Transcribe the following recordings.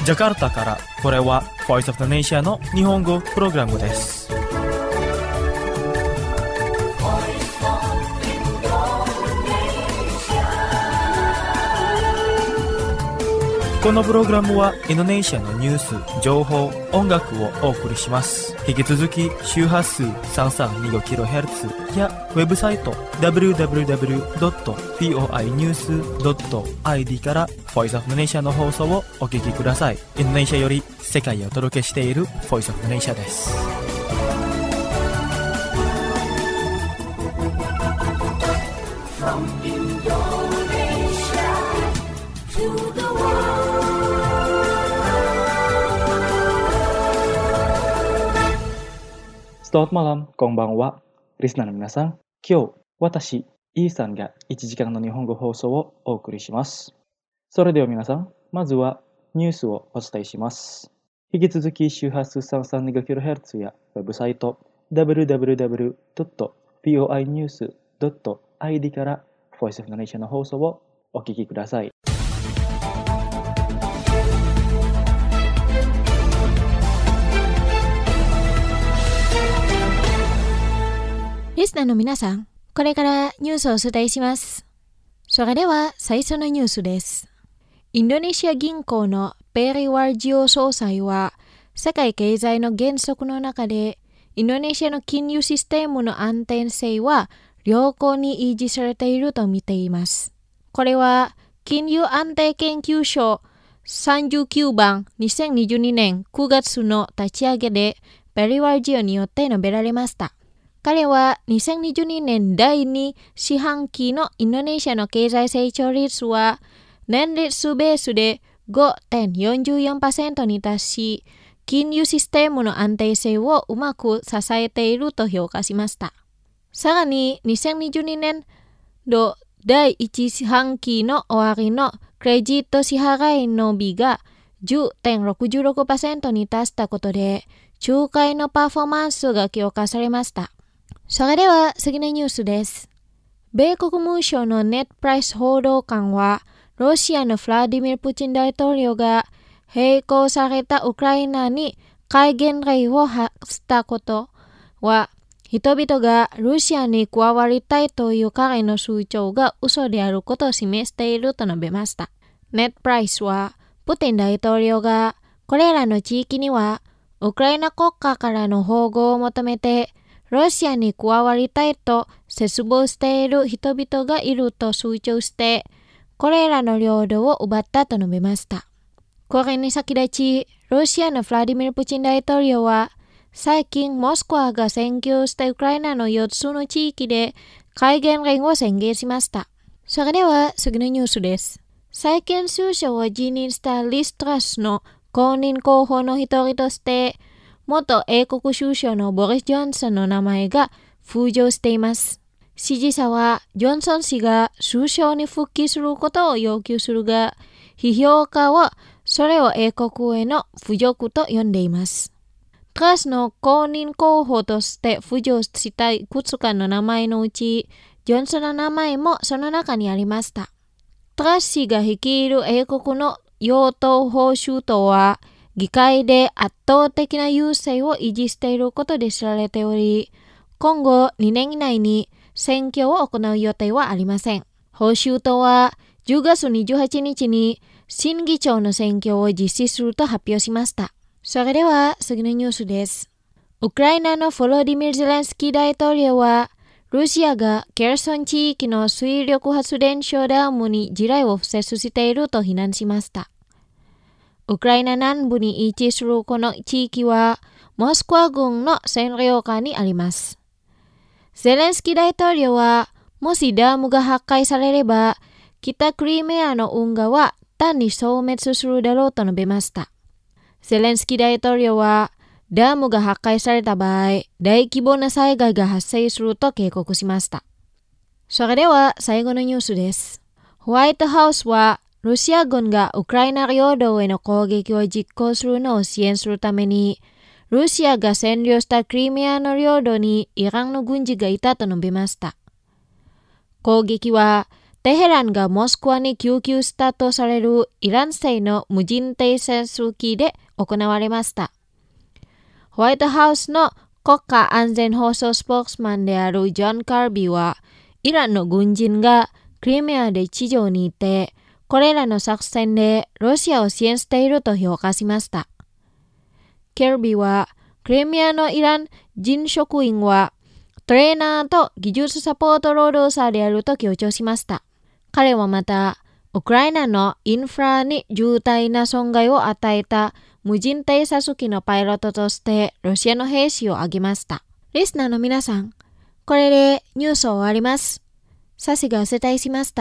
ジャカルタから、これは Voice of the Nation の日本語プログラムです。このプログラムはインドネシアのニュース、情報、音楽をお送りします。引き続き周波数 332kHz やウェブサイト www.voinews.id から Voice of the Nation の放送をお聞きください。インドネシアより世界へお届けしている Voice of the Nation です。Selamat malam, konbanwa, listenerの皆さん。今日、私、イーさんが1時間の日本語放送をお送りします。それでは皆さん、まずはニュースをお伝えします。引き続き周波数 332kHz やウェブサイト www.voinews.id から Voice of the Nation の放送をお聞きください。 リスナーの皆さん、これからニュースをお伝えします。それでは最初のニュースです。インドネシア銀行のペリワルジオ総裁は、世界経済の原則の中で、インドネシアの金融システムの安定性は良好に維持されていると見ています。これは、金融安定研究所39番2022年9月の立ち上げで、ペリワルジオによって述べられました。彼は2022年第2四半期のインドネシアの経済成長率は年率ベースで 5.44% に達し、金融システムの安定性をうまく支えていると評価しました。さらに2022年度第1四半期の終わりのクレジット支払いの伸びが 10.66% に達したことで、仲介のパフォーマンスが強化されました。それでは次のニュースです。米国務省のネットプライス報道官は、ロシアのフラディミル・プーチン大統領が並行されたウクライナに戒厳令を発したことは、人々がロシアに加わりたいという彼の主張が嘘であることを示していると述べました。ネットプライスは、プーチン大統領がこれらの地域にはウクライナ国家からの保護を求めて、ロシアに加わりたいと切望している人々がいると主張して、これらの領土を奪ったと述べました。これに先立ち、ロシアのフラディミル・プーチン大統領は、最近モスクワが占拠したウクライナの4つの地域で戒厳令を宣言しました。それでは次のニュースです。最近首相を辞任したリス・トラスの後任候補の一人として、元英国首相のボリス・ジョンソンの名前が浮上しています。支持者はジョンソン氏が首相に復帰することを要求するが、批評家はそれを英国への侮辱と呼んでいます。トラスの後任候補として浮上したいくつかの名前のうち、ジョンソンの名前もその中にありました。トラス氏が率いる英国の与党保守党は、議会で圧倒的な優勢を維持していることで知られており、今後2年以内に選挙を行う予定はありません。保守党は10月28日に新議長の選挙を実施すると発表しました。それでは次のニュースです。ウクライナのヴォロディミル・ゼレンスキー大統領は、ロシアがケルソン地域の水力発電所ダムに地雷を敷設していると非難しました。ウクライナ南部に位置するこの地域は、モスクワ軍の占領下にあります。ゼレンスキー大統領は、もしダムが破壊されれば、北クリミアの運河は単に消滅するだろうと述べました。ゼレンスキー大統領は、ダムが破壊された場合、大規模な災害が発生すると警告しました。それでは最後のニュースです。ホワイトハウスは、ロシア軍がウクライナ領土への攻撃を実行するのを支援するために、ロシアが占領したクリミアの領土にイランの軍事がいたと述べました。攻撃はテヘランがモスクワに供給したとされるイラン製の無人偵察機で行われました。ホワイトハウスの国家安全保障スポークスマンであるジョン・カービーは、イランの軍人がクリミアで地上にいて、これらの作戦でロシアを支援していると評価しました。カービーは、クリミアのイラン人職員は、トレーナーと技術サポート労働者であると強調しました。彼はまた、ウクライナのインフラに重大な損害を与えた無人偵察機のパイロットとしてロシアの兵士を挙げました。リスナーの皆さん、これでニュースを終わります。サシがお伝えしました。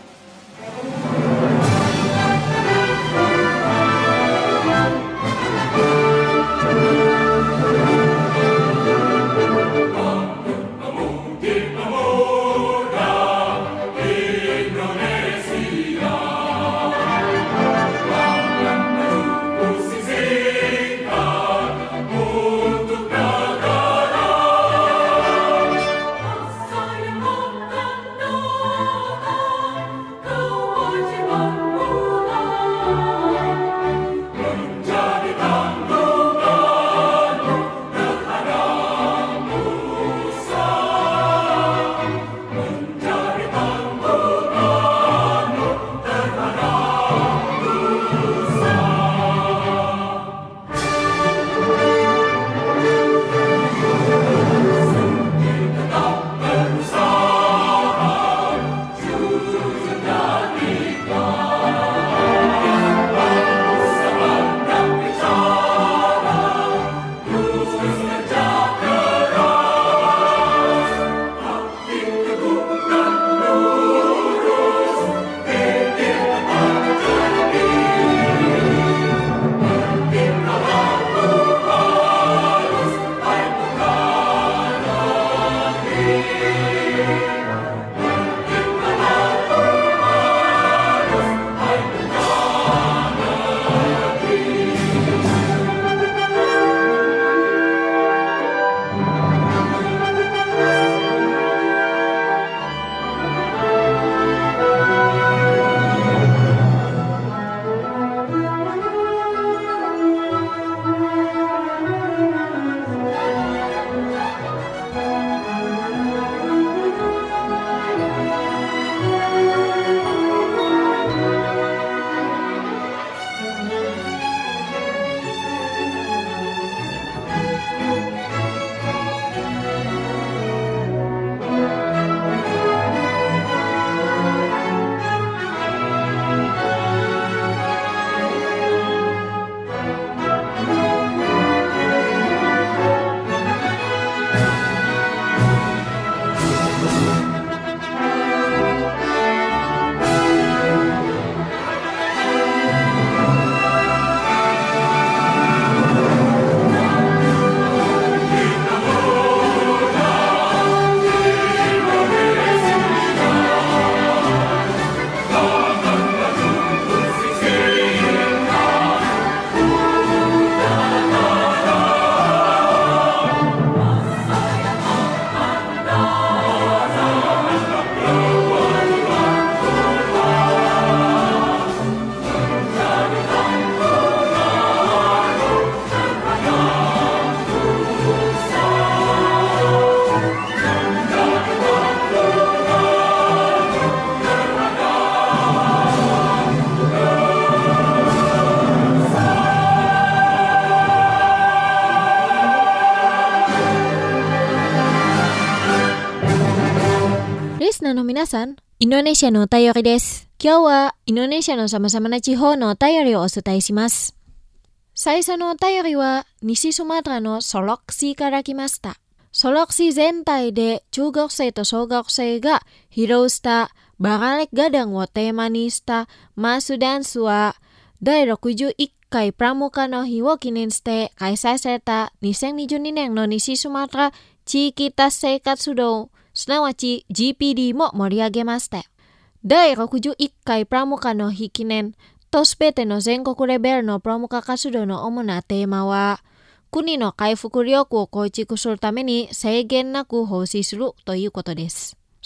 の皆さん、インドネシアのお便りです。今日はインドネシアの様々な地方のお便りをお伝えします。最初のお便りは西スマトラのソロックシーから来ました。ソロックシー全体で中学生と小学生が披露したバガレッガダンをテーマにしたマースダンスは第61回プラモカの日を記念して開催された2022年の西スマトラ地域達成活動、すなわち GPD も盛り上げました。第61回プラモカの日記念とすべての全国レベルのプラモカ活動の主なテーマは、国の回復力を構築するために制限なく奉仕するということです。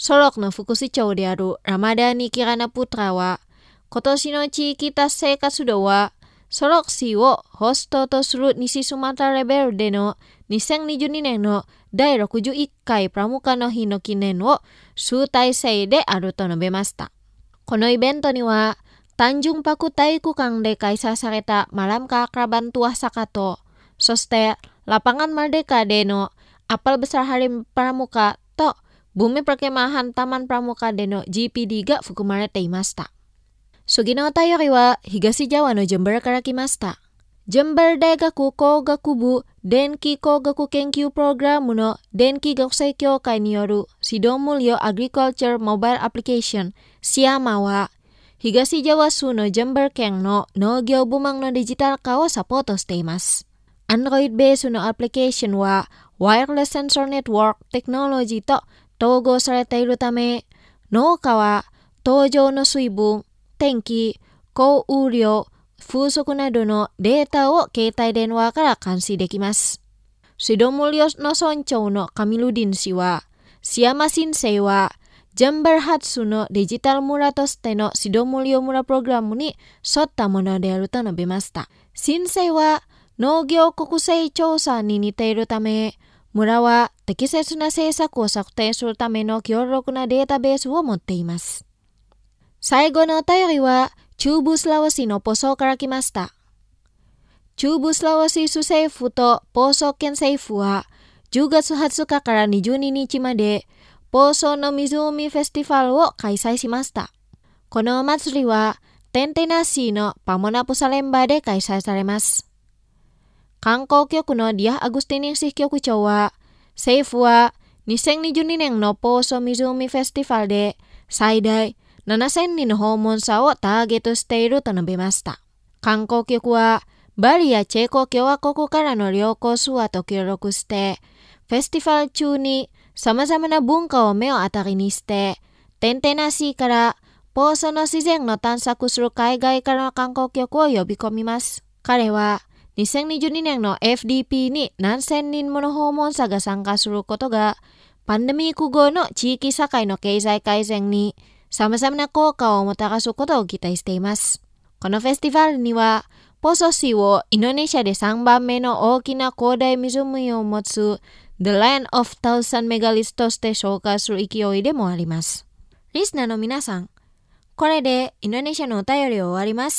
Solokの副市長であるラマダーニ・キラナプトラは、今年の地域達成活動は、ソロク市をホストとする西スマトラレベルでの2022年の第61回プラムカの日の記念を集大成であると述べました。このイベントには、Tanjung Paku体育館で開催されたMalam Keakraban Tuah Sakato、そしてLapangan MerdekaでのApel Besar Hari Pramuka とBumi Perkemahan Taman Pramuka での GPD が含まれていました。次のお便りは東ジャワのジェンバルから来ました。ジェンバル大学工学部電気工学研究プログラムの電気学生協会による指導無料アグリカルチャーモバイルアプリケーションシアマは東ジャワ州のジェンバル県の農業部門のデジタル化をサポートしています。Android ベースのアプリケーションはワイヤレスセンサーネットワークテクノロジーと統合されているため、農家は土壌の水分、天気、降雨量、風速などのデータを携帯電話から監視できます。指導無料の村長のカミルディン氏は、シアマ先生は、ジェンバル発のデジタル村としての指導無料村プログラムに沿ったものであると述べました。先生は、農業国勢調査に似ているため、村は適切な政策を策定するための強力なデータベースを持っています。最後のお便りは、中部スラワシのポソから来ました。中部スラワシ州政府とポソ県政府は、10月20日から22日まで、ポソの湖フェスティバルを開催しました。このお祭りは、テンテナシーのパモナプサレンバーで開催されます。観光局のディア・アグスティニン支局長は、政府は2022年のポソ湖フェスティバルで最大7000人の訪問者をターゲットしていると述べました。観光局は、バリやチェコ共和国からの旅行ツアーと協力して、フェスティバル中に様々な文化を目を当たりにして、テンテナシーからポソの自然の探索する海外からの観光局を呼び込みます。彼は、2022年の FDP に何千人もの訪問者が参加することが、パンデミック後の地域社会の経済改善に様々な効果をもたらすことを期待しています。このフェスティバルには、ポソ市をインドネシアで3番目の大きな広大湖を持つ The Land of Thousand Megaliths として紹介する勢いでもあります。リスナーの皆さん、これでインドネシアのお便りを終わります。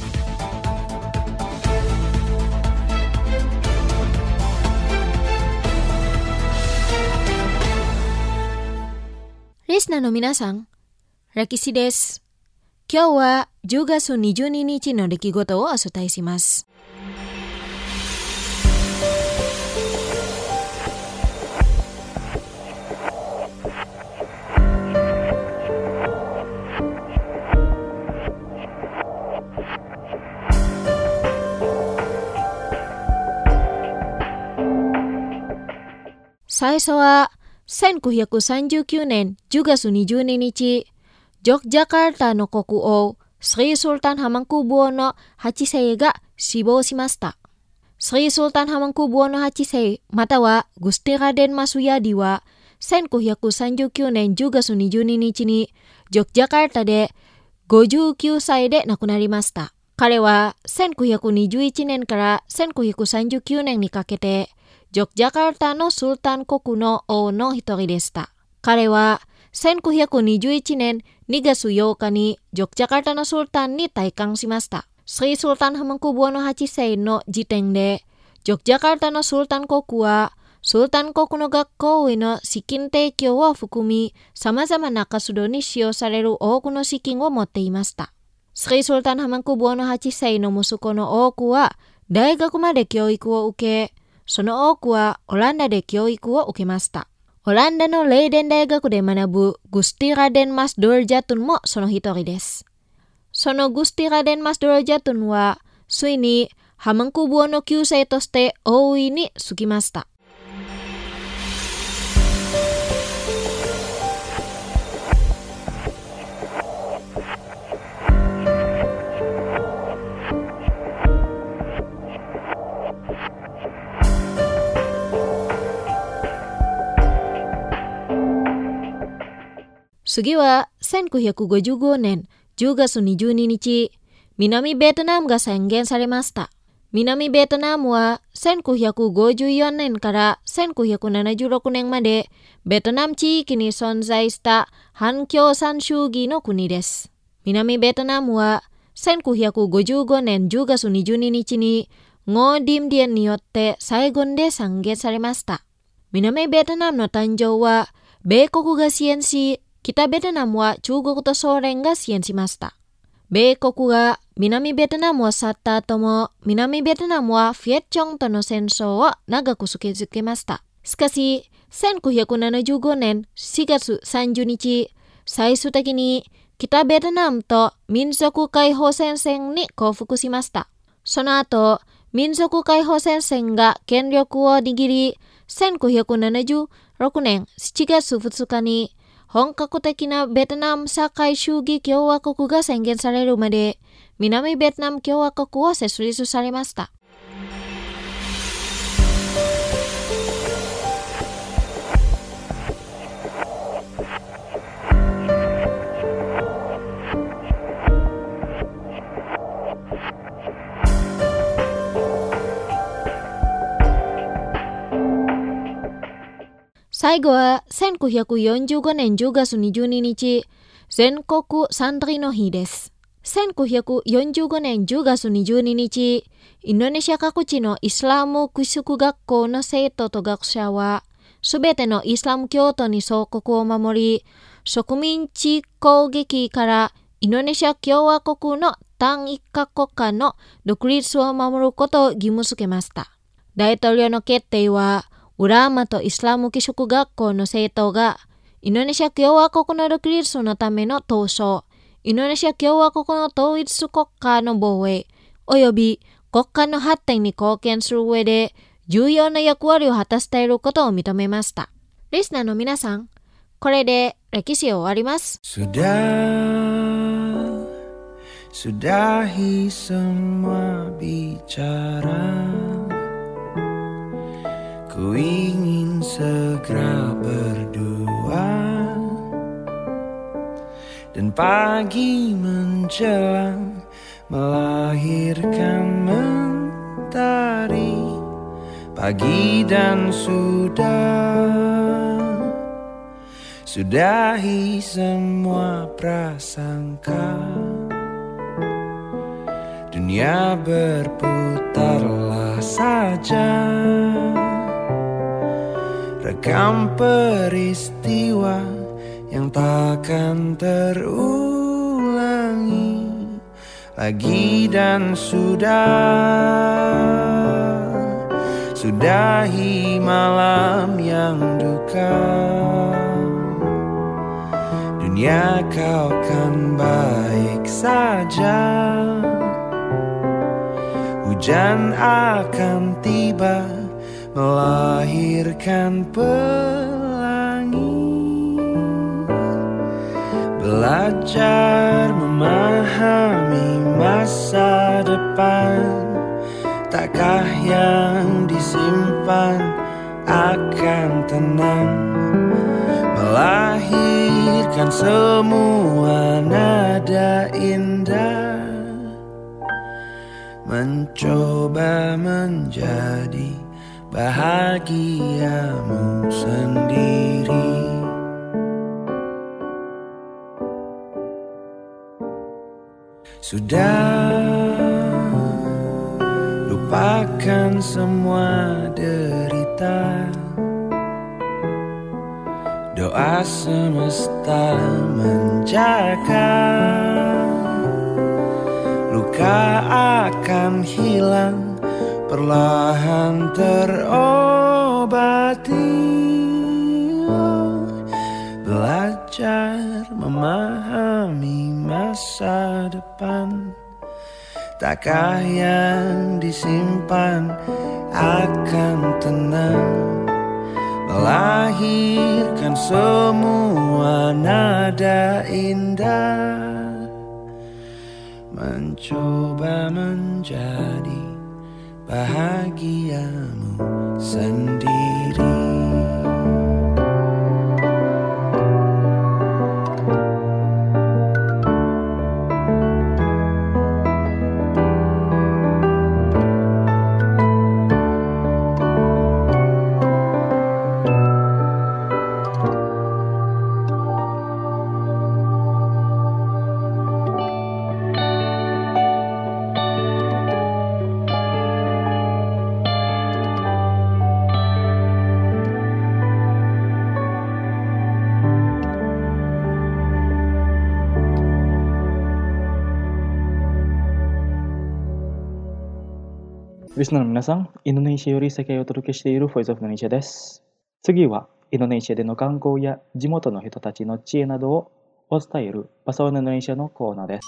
リスナーの皆さん、ラキシです。今日は10月22日の出来事をお伝えします。最初は1939年10月22日、ジョクジャカルタの国王、スリースルタンハマンクブオの8世が死亡しました。スリースルタンハマンクブオの8世、またはグスティラデンマスヤディは、1939年10月22日にジョクジャカルタで59歳で亡くなりました。彼は1921年から1939年にかけて、ジョクジャカルタのスルタン国の王の一人でした。彼は1921年2月8日にジョクジャカルタのスルタンに戴冠しました。スリースルタンハマンクブオの8世の時点で、ジョクジャカルタのスルタン国は、スルタン国の学校への資金提供を含み、様々な活動に使用される多くの資金を持っていました。スリースルタンハマンクブオの8世の息子の多くは、大学まで教育を受け、その多くはオランダで教育を受けました。オランダのレイデン大学で学ぶグスティラデンマスドルジャトンもその一人です。そのグスティラデンマスドルジャトンは、ついにハマンクブオの旧姓として王位に就きました。 次は1955年10月22日、南ベトナムが宣言されました。南ベトナムは1954年から1976年までベトナム地域に存在した反共産主義の国です。南ベトナムは1955年10月22日にngoc Diem Diemによって再軍で宣言されました。南ベトナムの誕生は米国が支援し、北ベトナムは中国とソ連が支援しました。米国が南ベトナムを去った後も、南ベトナムはフィエッチョンとの戦争を長く続けました。しかし、1975年4月30日、最終的に北ベトナムと民族解放戦線に降伏しました。その後、民族解放戦線が権力を握り、1976年7月2日に本格的なベトナム社会主義共和国が宣言されるまで、南ベトナム共和国を設立されました。最後は1945年10月22日、全国サントリーの日です。1945年10月22日、インドネシア各地のイスラム寄宿学校の生徒と学者は、すべてのイスラム教徒に祖国を守り、植民地攻撃からインドネシア共和国の単一国家の独立を守ることを義務付けました。大統領の決定は、ウラーマとイスラム寄宿学校の生徒が、インドネシア共和国の独立のための闘争、インドネシア共和国の統一国家の防衛、および国家の発展に貢献する上で、重要な役割を果たしていることを認めました。リスナーの皆さん、これで歴史を終わります。 Sudahi semua bicara.Ku ingin segera berdua dan pagi menjelang melahirkan mentari pagi dan sudahi semua prasangka dunia berputarlah saja.Rekam peristiwa yang takkan terulangi lagi dan sudahi malam yang duka. Dunia kau kan baik saja, hujan akan tiba.Melahirkan pelangi, belajar memahami masa depan. Takkah yang disimpan akan tenang, melahirkan semua nada indah, mencoba menjadi.Bahagiamu sendiri. Sudah lupakan semua derita, doa semesta menjaga, luka akan hilang.Perlahan terobati, belajar memahami masa depan. Takkah yang disimpan akan tenang, melahirkan semua nada indah, mencoba menjadi.Bahagiamu sendiri. リスナーの皆さん、インドネシアより世界をお届けしているボイスオブインドネシアです。次は、インドネシアでの観光や地元の人たちの知恵などをお伝えるパサオインドネシアのコーナーです。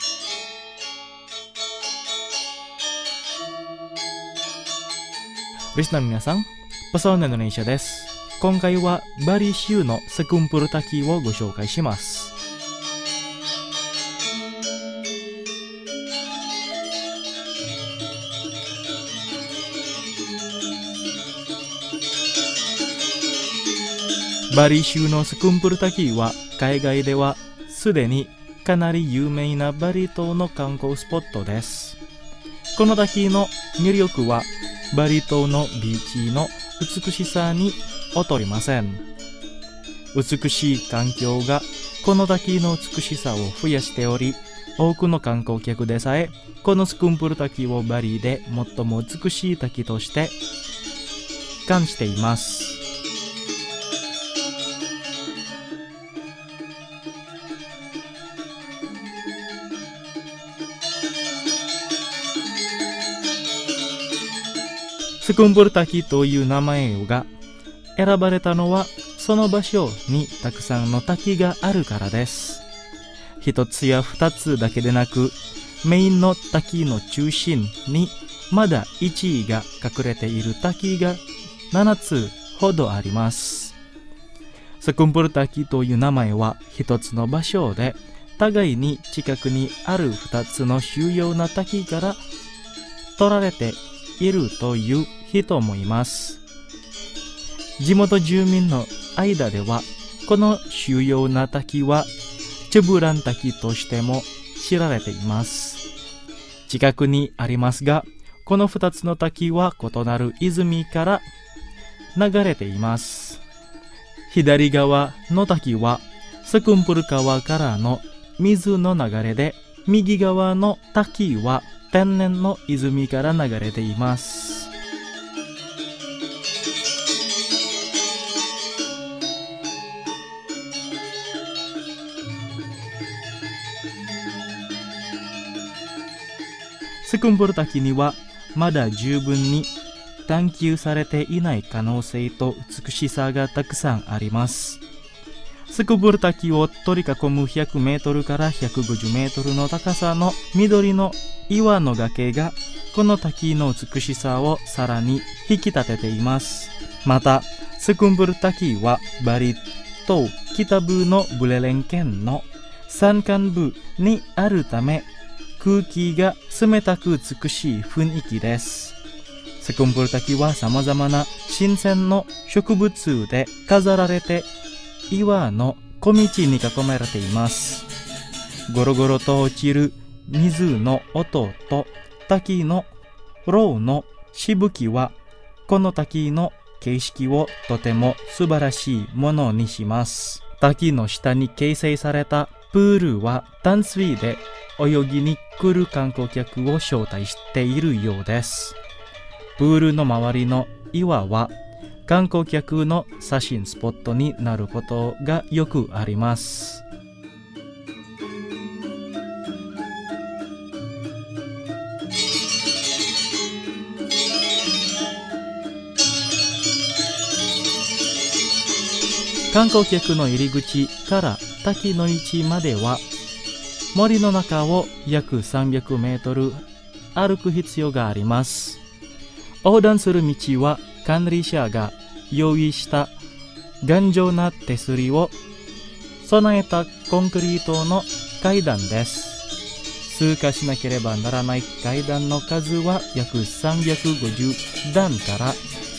リスナーの皆さん、パサオインドネシアです。今回はバリ州のセクンプル滝をご紹介します。バリ州のセクンプル滝は海外ではすでにかなり有名なバリ島の観光スポットです。この滝の魅力はバリ島のビーチの美しさに劣りません。美しい環境がこの滝の美しさを増やしており、多くの観光客でさえこのセクンプル滝をバリで最も美しい滝として感じています。セクンプル滝という名前が選ばれたのはその場所にたくさんの滝があるからです。一つや二つだけでなく、メインの滝の中心にまだ1位が隠れている滝が7つほどあります。セクンプル滝という名前は一つの場所で互いに近くにある2つの主要な滝から取られているという人もいます。地元住民の間ではこの主要な滝はチェブラン滝としても知られています。近くにありますが、この2つの滝は異なる泉から流れています。左側の滝はセクンプル川からの水の流れで、右側の滝は天然の泉から流れています。セクンプル滝にはまだ十分に探求されていない可能性と美しさがたくさんあります。セクンプル滝を取り囲む100メートルから150メートルの高さの緑の岩の崖がこの滝の美しさをさらに引き立てています。また、セクンプル滝はバリ島北部のブレレン県の山間部にあるため、空気が冷たく美しい雰囲気です。セクンプル滝は様々な新鮮の植物で飾られて、岩の小道に囲まれています。ゴロゴロと落ちる水の音と滝のろうのしぶきは、この滝の景色をとても素晴らしいものにします。滝の下に形成されたプールは淡水で泳ぎに来る観光客を招待しているようです。プールの周りの岩は観光客の写真スポットになることがよくあります。観光客の入り口から滝の位置までは森の中を約300メートル歩く必要があります。横断する道は管理者が用意した頑丈な手すりを備えたコンクリートの階段です。通過しなければならない階段の数は約350段から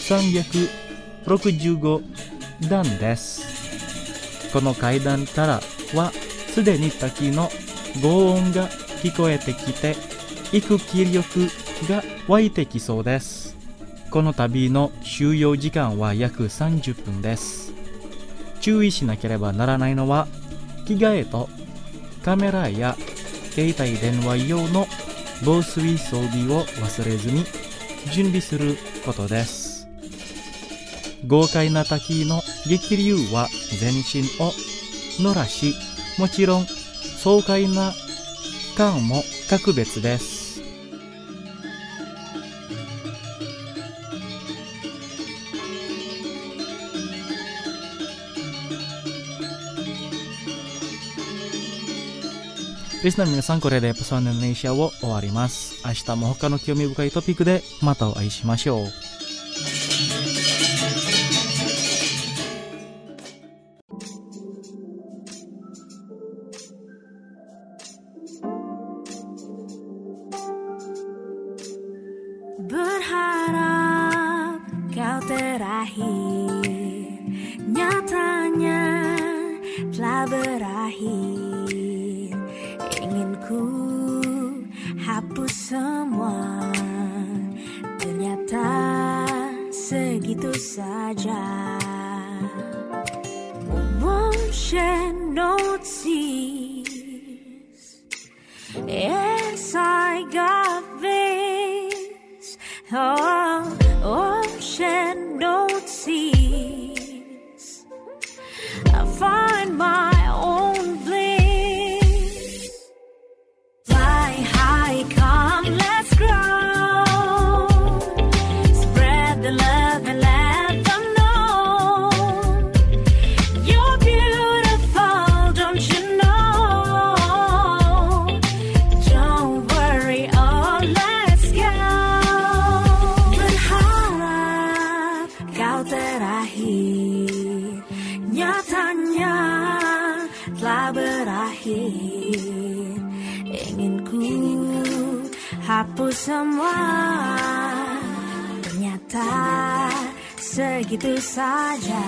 365段です。この階段からはすでに滝の轟音が聞こえてきて、行く気力が湧いてきそうです。この旅の収容時間は約30分です。注意しなければならないのは、着替えとカメラや携帯電話用の防水装備を忘れずに準備することです。豪快な滝の激流は全身を濡らし、もちろん爽快な感も格別です。 リスナーの皆さん、これでエピソードインドネシアを終わります。明日も他の興味深いトピックでまたお会いしましょう。 Berharap kau terakhir, nyatanya telah berakhir. Ingin ku hapus semua, ternyata segitu saja. Won't shed no tears. Yes, I got this. Oh, shed no tears. I find my own bliss. Fly high, come, let's grow. Spread the love and let them know you're beautiful, don't you know? Don't worry, oh, let's go. Berharap kau terakhir, nyatanya telah berakhir. Ingin ku hapus semua, ternyata segitu saja.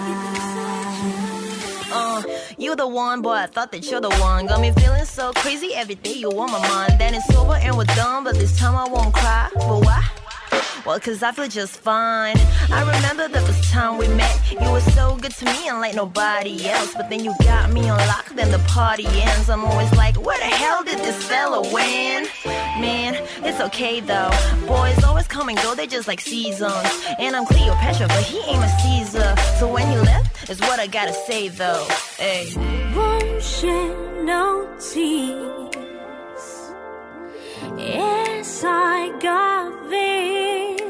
You the one, boy, I thought that you're the one. Got me feeling so crazy every day, you on my mind. Then it's over and we're done, but this time I won't cry. But why? Well, cause I feel just fine. I remember the first time we met. You were so good to me unlike nobody else. But then you got me on lock, then the party ends. I'm always like, where the hell did this fella win? Man, it's okay though. Boys always come and go, they just like seasons. And I'm Cleopatra, but he ain't a Caesar. So when he left, is what I gotta say though. Hey. Won't shed no tears. Yes, I got this.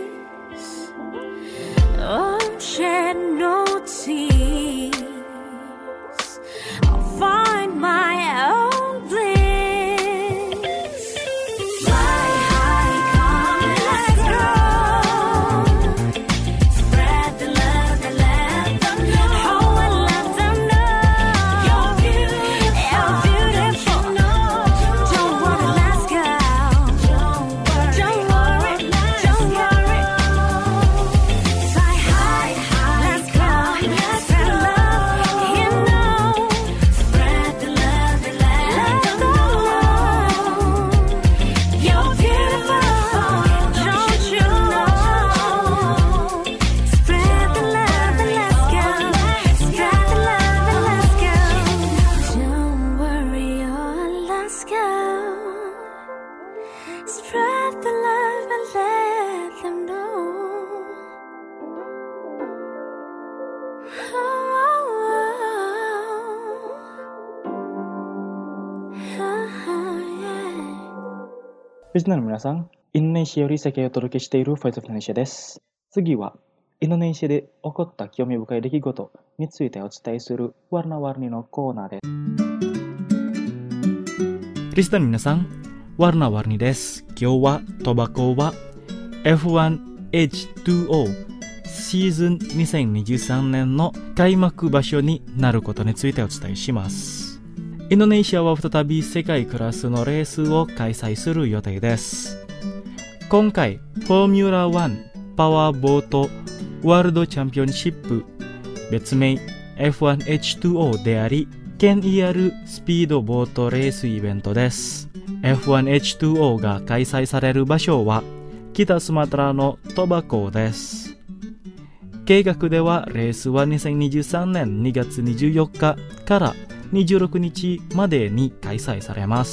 Won't shed no tears. I'll find my own bliss. Fly high, come, let's grow. Spread the love and let them know. Oh, and let them know you're beautiful. Don't worry, let's go. Don't worry, don't worry. Fly high, let's go. Spread love, you know. Spread the love and let them know you're beautiful. Don't you know? Spread the love and let's go. Spread the love and let's go. Don't worry, oh, let's go. Spread the love and let them know. Yeah. リスナーの皆さん、インドネシアより世界をお届けしているファイトオブインドネシアです。次は、インドネシアで起こった興味深い出来事についてお伝えするワルナワルニのコーナーです。リスナーの皆さん、ワルナワルニです。今日はトバコは F1H2O シーズン2023年の開幕場所になることについてお伝えします。インドネシアは再び世界クラスのレースを開催する予定です。今回、フォーミュラ1パワーボートワールドチャンピオンシップ、別名 F1H2O であり、権威あるスピードボートレースイベントです。F1H2O が開催される場所は北スマトラのトバ港です。計画ではレースは2023年2月24日から26日までに開催されます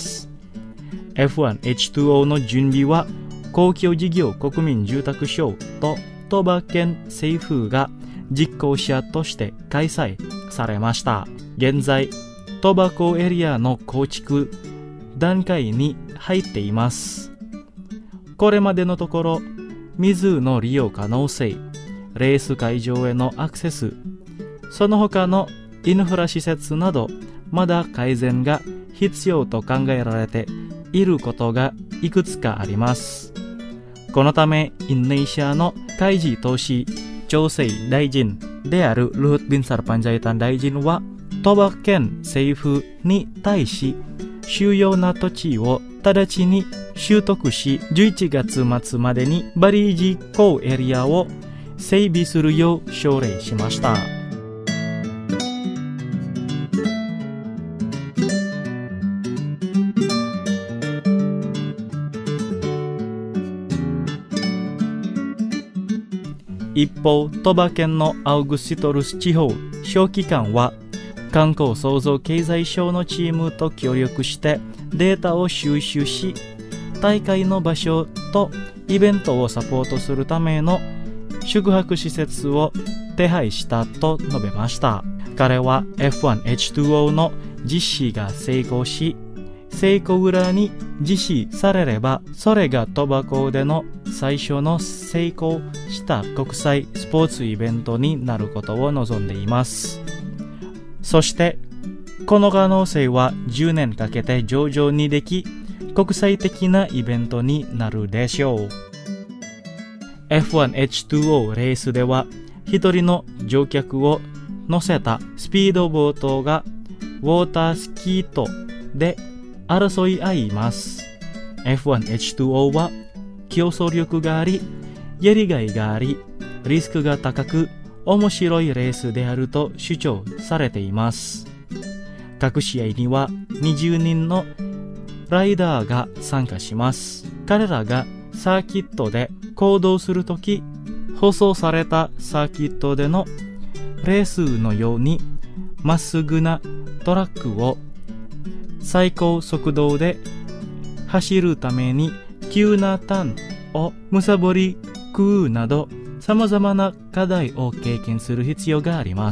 。F1H2O の準備は公共事業国民住宅省とトバ県政府が実行者として開催されました。現在、トバ港エリアの構築段階に入っています。これまでのところ、水の利用可能性、レース会場へのアクセス、その他のインフラ施設などまだ改善が必要と考えられていることがいくつかあります。このためインドネシアの海事投資調整大臣であるルフト・ビンサル・パンジャイタン大臣はトバ県政府に対し主要な土地を直ちに取得し11月末までにバリージ港エリアを整備するよう奨励しました。一方、トバ県のアウグストルス地方小機関は観光創造経済省のチームと協力してデータを収集し、大会の場所とイベントをサポートするための宿泊施設を手配したと述べました。彼は F1H2O の実施が成功し、成功裏に実施されれば、それがトバ港での最初の成功した国際スポーツイベントになることを望んでいます。そしてこの可能性は10年かけて徐々にでき、国際的なイベントになるでしょう。 F1H2O レースでは一人の乗客を乗せたスピードボートがウォータースキートで争い合います。 F1H2O は競争力があり、やりがいがあり、リスクが高く面白いレースであると主張されています。各試合には20人のライダーが参加します。彼らがサーキットで行動するとき、舗装されたサーキットでのレースのようにまっすぐなトラックを最高速度で走るために急なターンを貪り食うなど様々な課題を経験する必要があります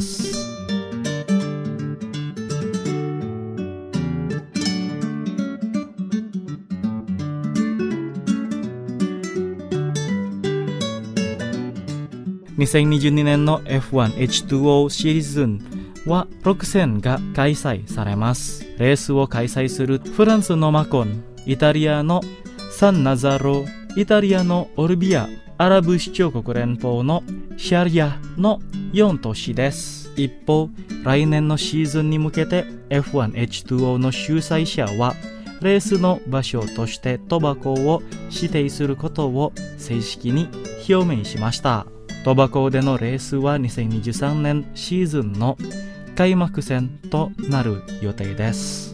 。2022年の F1H2O シリーズンは6戦が開催されます。レースを開催するフランスのマコン、イタリアのサンナザロ、イタリアのオルビア、アラブ首長国連邦のシャリアの4都市です。一方、来年のシーズンに向けて F1H2O の主催者はレースの場所としてトバ港を指定することを正式に表明しました。トバ港でのレースは2023年シーズンの開幕戦となる予定です。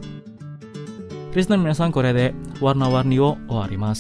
リスナーの皆さん、これでwarna-warniを終わります。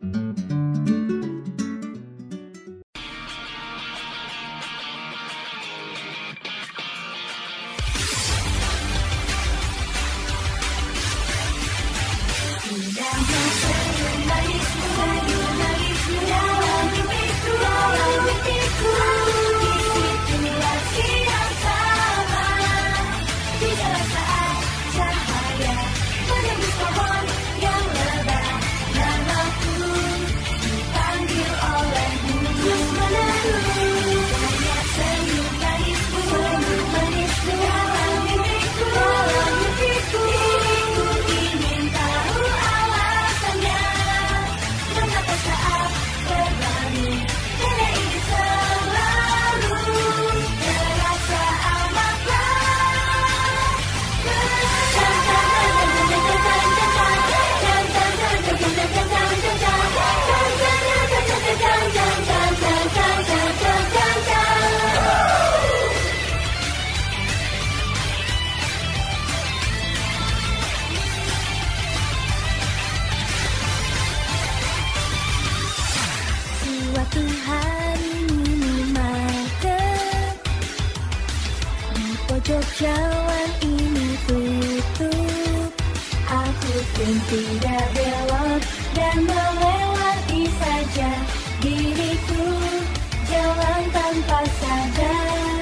Suatu hari minimarket di pojok jalan ini tutup. Aku pun tidak belok dan melewati saja diriku, jalan tanpa sadar.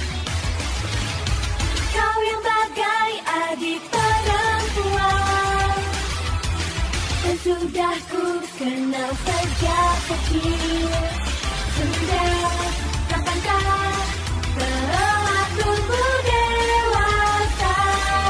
Kau yang bagai adik perempuan, dan sudah ku kenal sejak kecil. Sudah kapankah telah tumbuh dewasa?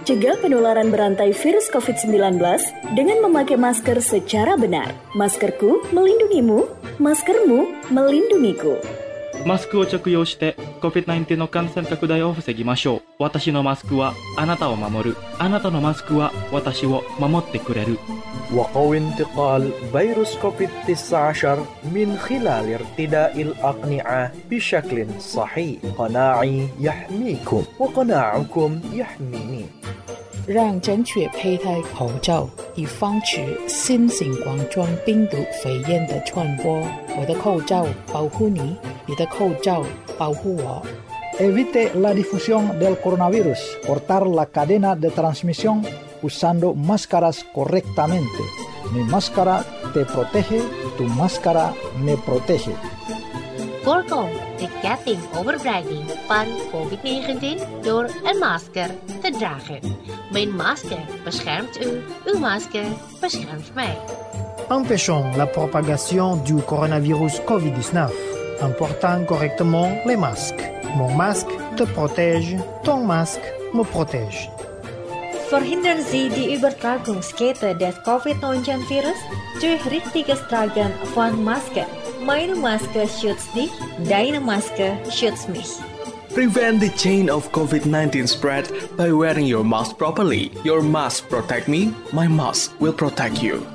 Cegah penularan berantai virus COVID-19 dengan memakai masker secara benar. Maskerku melindungimu, maskermu melindungiku. マスクを着用して COVID-19 の感染拡大を防ぎましょう。私のマスクはあなたを守る。あなたのマスクは私を守ってくれる。 وقوي انتقال فيروس كوفيد-19 من خلال ارتداء الأقنعة بشكل صحيح. قناعي يحميكم وقناعكم يحميني. 让正确佩戴口罩，以防止新型冠状病毒肺炎的传播。我的口罩保护你，你的口罩保护我。 Evite la difusión del coronavirus, cortar la cadena de transmisión usando máscaras correctamente. Mi máscara te protege, tu máscara me protege. Voorkom de ketting overbreiding van COVID-19 door een masker te dragen. Mijn masker beschermt u, uw masker beschermt mij. Empêchons la propagation du coronavirus COVID-19 en portant correctement les masques. Mon masque te protège, ton masque me protège. Verhindern Sie die Übertragungskette des Covid-19-Virus durch richtiges Tragen von Masken. Meine Maske schützt dich, deine Maske schützt mich. Prevent the chain of COVID-19 spread by wearing your mask properly. Your mask protect me, my mask will protect you.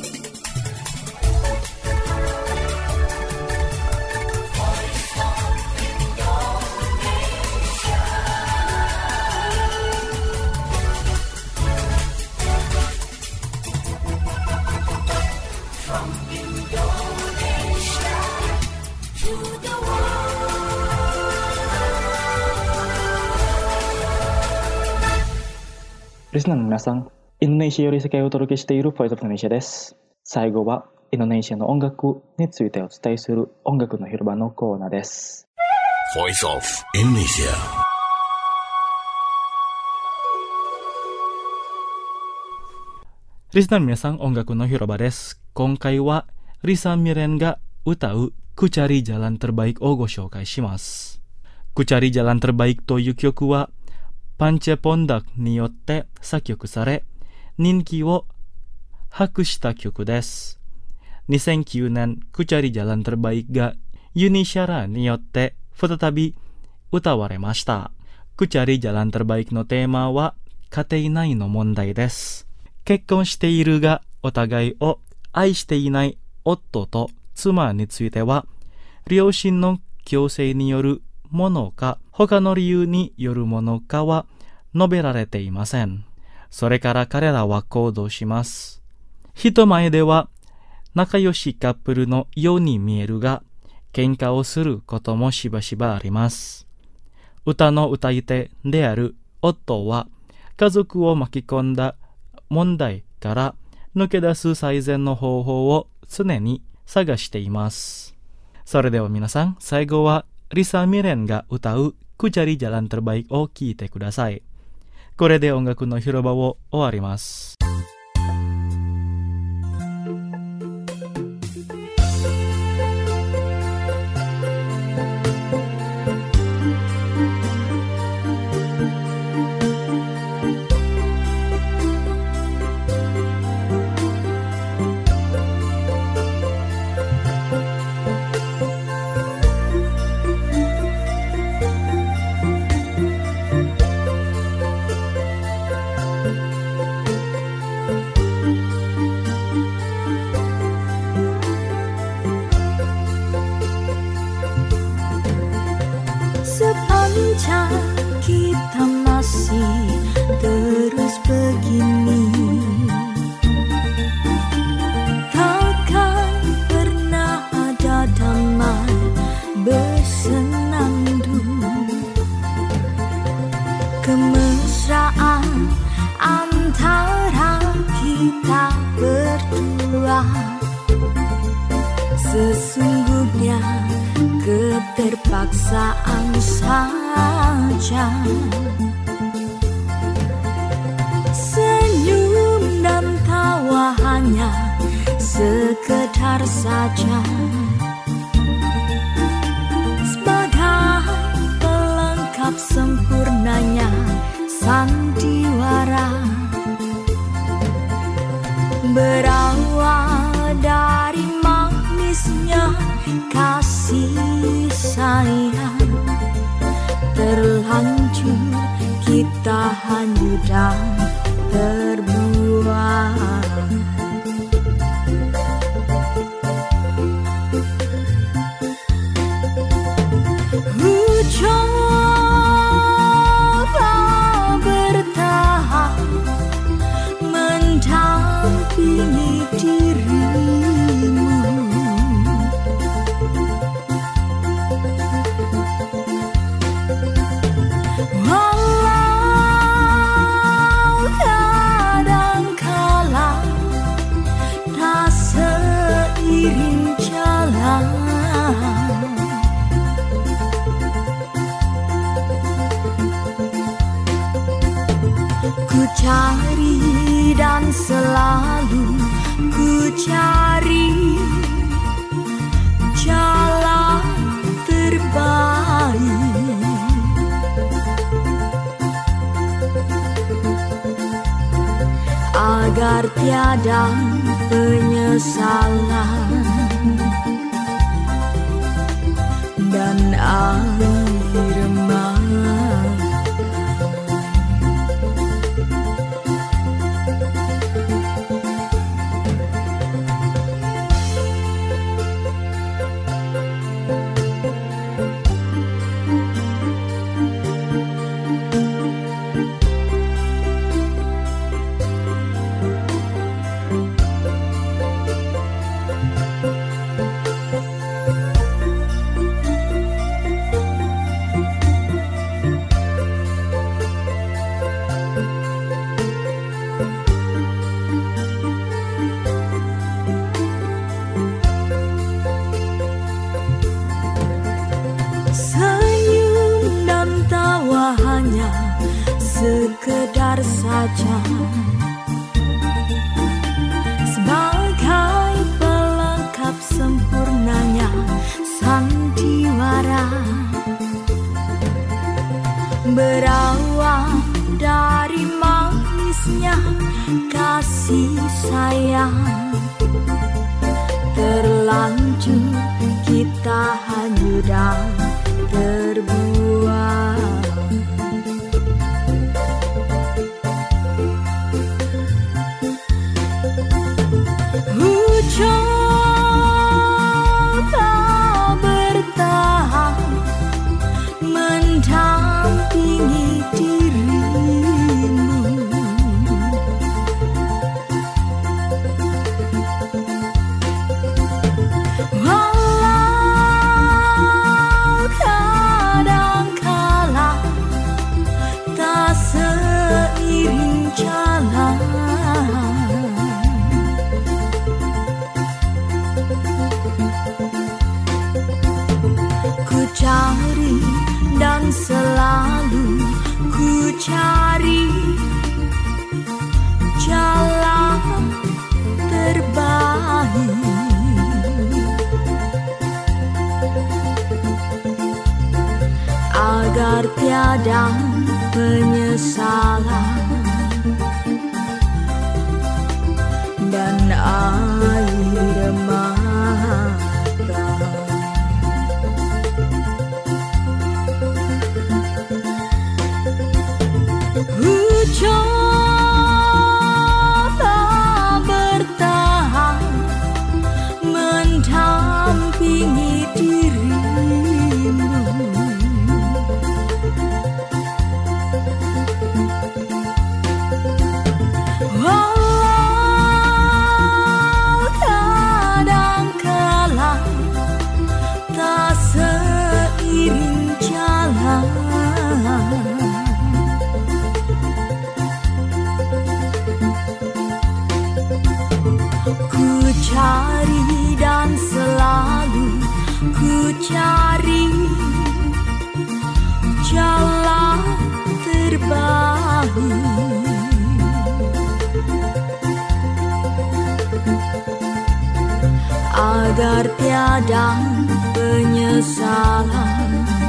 リスナーの皆さん、インドネシアより世界をお届けしているボイスオブインドネシアです。最後はインドネシアの音楽についてお伝えする音楽の広場のコーナーです。 Voice of Indonesia。 リスナーの皆さん、音楽の広場です。今回はリサ・ミレンが歌うKu Cari Jalan Terbaikをご紹介します。Ku Cari Jalan Terbaik という曲はパンチェ・ポンダクによって作曲され、人気を博した曲です。2009年、Ku Cari Jalan Terbaik がユニシャラによって再び歌われました。Ku Cari Jalan Terbaik のテーマは家庭内の問題です。結婚しているがお互いを愛していない夫と妻については、両親の強制によるものか他の理由によるものかは述べられていません。それから彼らは行動します。人前では仲良しカップルのように見えるが、喧嘩をすることもしばしばあります。歌の歌い手である夫は家族を巻き込んだ問題から抜け出す最善の方法を常に探しています。それでは皆さん、最後はリサ・ミレンが歌うKu Cari Jalan Terbaikを聴いてください。これで音楽の広場を終わります。 Sepanjang kita masih terus begini, takkan pernah ada damai bersenandung. Kemesraan antara kita berdua sesungguhnya keterpaksaan saja. Senyum dan tawa hanya sekedar saja, sebagai pelengkap sempurnanya sandiwara. sayang, terlanjur kita hanyut dan terbuang. Coba bertahan, mendampingi dirimu. Walau kadangkala tak seiring jalan, ku cari dan selalu ku cari jalan terbaik, agar tiada penyesalan dan air mata. Senyum dan tawa hanya sekedar saja, sebagai pelengkap sempurnanya sandiwara, berawal dari manisnya kasih sayang, terlanjur kita hanyut dan terbuang. Coba bertahan, mendampingi dirimu. Walau kadangkala tak seiring jalan, ku cari dan selalu ku cari jalan terbaik, agar tiada penyesalan dan air mata. Coba bertahan, mendampingi dirimu. Walau kadangkala tak seiring jalan, ku cari dan selalu ku cari jalan terbaik, agar tiada penyesalan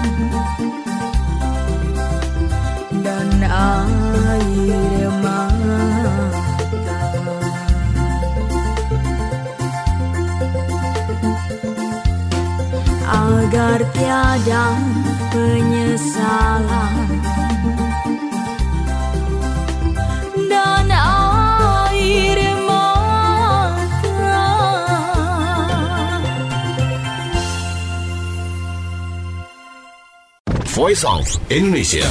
dan air mata. Agar tiada penyesalan dan air mata. Voice of Indonesia.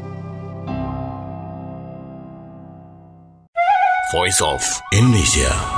Voice of Indonesia.